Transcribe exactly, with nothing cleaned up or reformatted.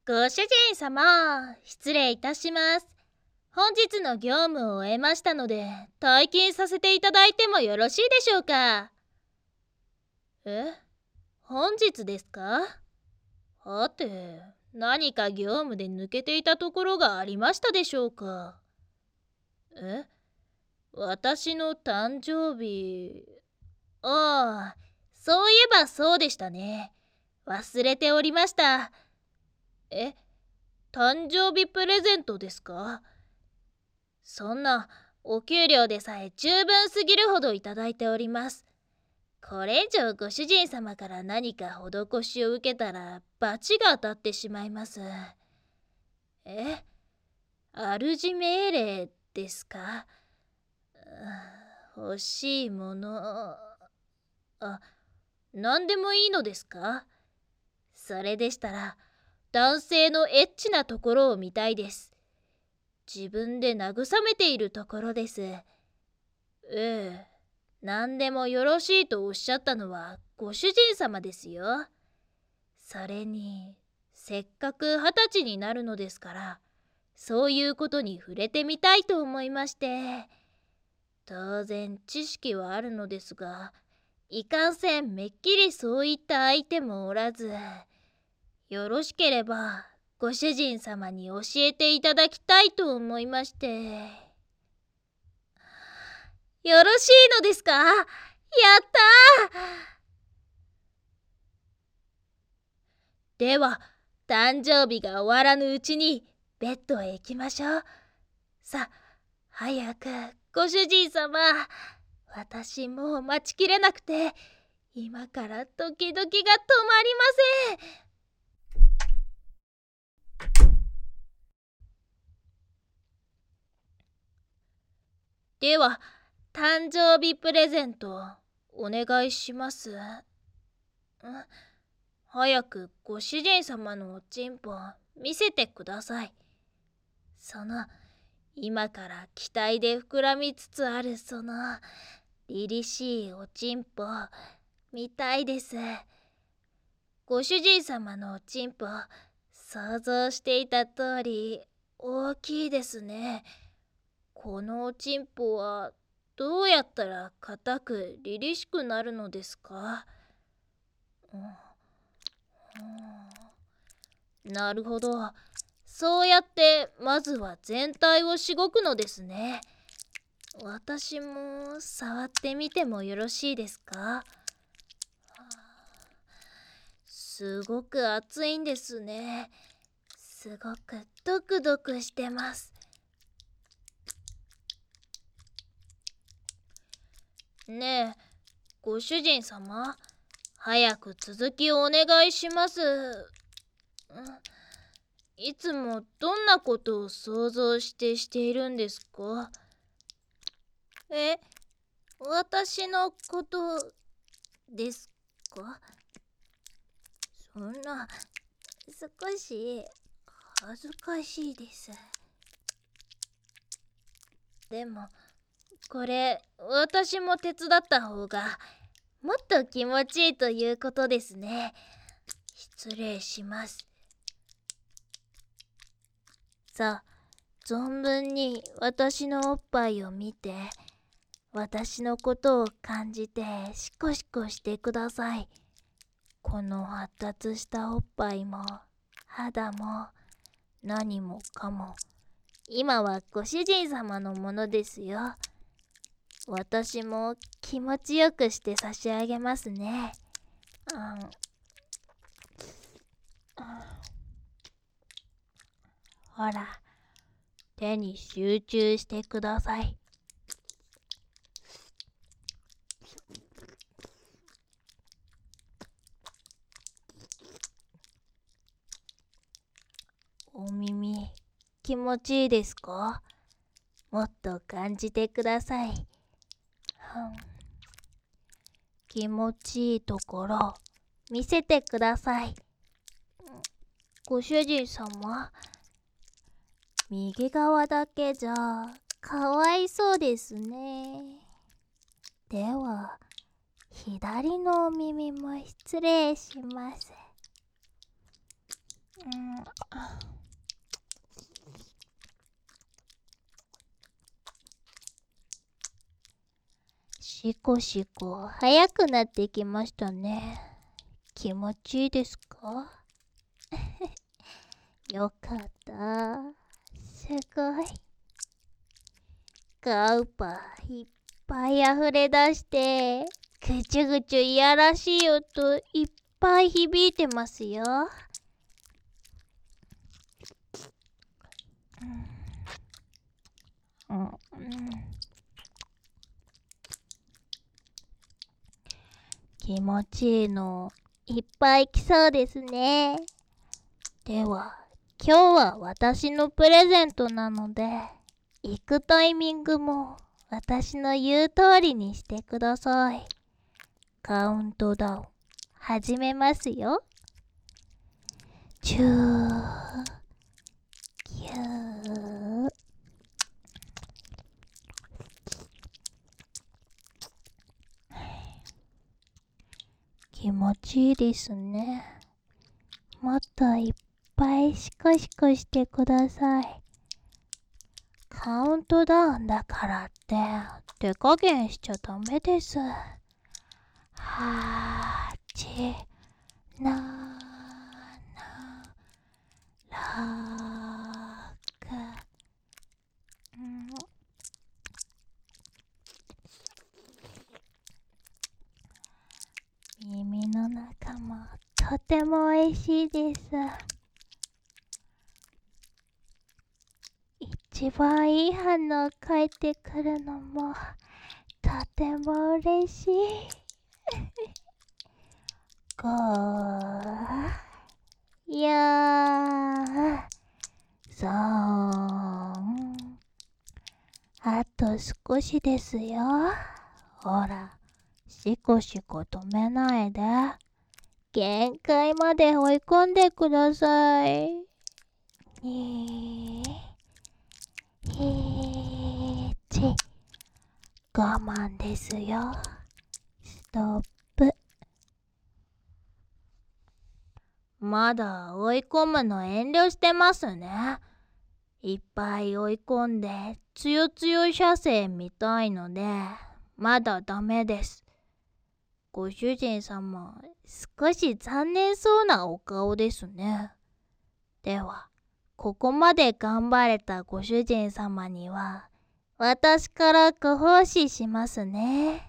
ご主人様、失礼いたします。本日の業務を終えましたので、退勤させていただいてもよろしいでしょうか。え、本日ですか？はて、何か業務で抜けていたところがありましたでしょうか。え、私の誕生日。ああ、そういえばそうでしたね。忘れておりました。え、誕生日プレゼントですか？そんな、お給料でさえ十分すぎるほどいただいております。これ以上ご主人様から何か施しを受けたら罰が当たってしまいます。え、主命令ですか？欲しいもの。あ、何でもいいのですか？それでしたら、男性のエッチなところを見たいです。自分で慰めているところです。ええ、何でもよろしいとおっしゃったのはご主人様ですよ。それに、せっかく二十歳になるのですから、そういうことに触れてみたいと思いまして。当然知識はあるのですが、いかんせんめっきりそういった相手もおらず、よろしければご主人様に教えていただきたいと思いまして。よろしいのですか？やったー！では、誕生日が終わらぬうちにベッドへ行きましょう。さ、早く、ご主人様。私もう待ちきれなくて、今からドキドキが止まりません。では、誕生日プレゼントお願いします。ん、早くご主人様のおちんぽ見せてください。その今から期待で膨らみつつあるその凛々しいおちんぽ見たいです。ご主人様のおちんぽ想像していた通り大きいですね。このおちんぽはどうやったら硬く凛々しくなるのですか？うんうん、なるほど。そうやってまずは全体をしごくのですね。私も触ってみてもよろしいですか？すごく熱いんですね。すごくドクドクしてます。ねえ、ご主人様、早く続きをお願いします。いつもどんなことを想像してしているんですか？え、私のことですか？そんな、少し恥ずかしいです。でも、これ私も手伝った方がもっと気持ちいいということですね。失礼します。さあ、存分に私のおっぱいを見て、私のことを感じてシコシコしてください。この発達したおっぱいも肌も何もかも今はご主人様のものですよ。私も気持ちよくして差し上げますね。うん、ほら、手に集中してください。お耳、気持ちいいですか？もっと感じてください。うん、気持ちいいところ、見せてください。ご主人様、右側だけじゃかわいそうですね。では、左のお耳も失礼します。 しこしこ早くなってきましたね。気持ちいいですか？よかった。すごい。ガウパいっぱい溢れ出して、ぐちゅぐちゅいやらしい音いっぱい響いてますよ。うんうん、気持ちいいのいっぱい来そうですね。では今日は私のプレゼントなので、行くタイミングも私の言う通りにしてください。カウントダウン始めますよ。じゅう、きゅう、気持ちいいですね。もっといっぱいシコシコしてください。カウントダウンだからって手加減しちゃダメです。はち、なな、ろく、うん、耳の中もとても美味しいです。一番いい反応返ってくるのもとても嬉しい。ご、よん、さん、あと少しですよ。ほら、しこしこ止めないで。限界まで追い込んでください。に、いち、我慢ですよ。ストップ。まだ追い込むの遠慮してますね。いっぱい追い込んでつよつよ射精見たいので、まだダメです。ご主人様、少し残念そうなお顔ですね。では、ここまで頑張れたご主人様には、私からご奉仕しますね。